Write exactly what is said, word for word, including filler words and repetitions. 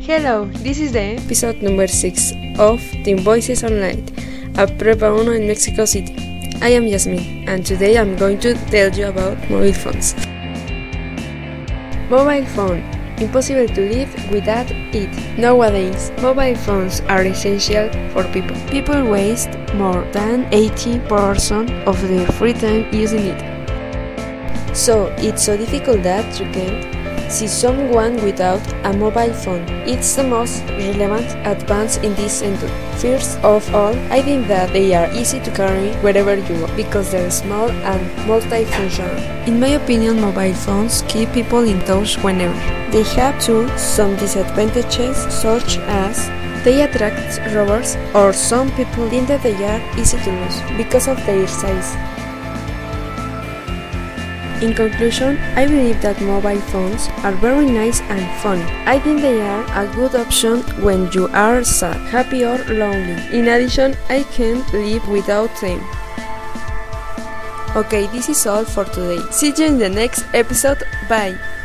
Hello, this is the episode number six of Teen Voices Online, a Prepa uno in Mexico City. I am Yasmin, and today I'm going to tell you about mobile phones. Mobile phone. Impossible to live without it. Nowadays, mobile phones are essential for people. People waste more than eighty percent of their free time using it. So, it's so difficult that you can see someone without a mobile phone. It's the most relevant advance in this century. First of all, I think that they are easy to carry wherever you go because they're small and multifunctional. In my opinion, mobile phones keep people in touch whenever. They have too some disadvantages, such as they attract robbers, or some people think that they are easy to lose because of their size. In conclusion, I believe that mobile phones are very nice and funny. I think they are a good option when you are sad, happy or lonely. In addition, I can't live without them. Okay, this is all for today. See you in the next episode. Bye!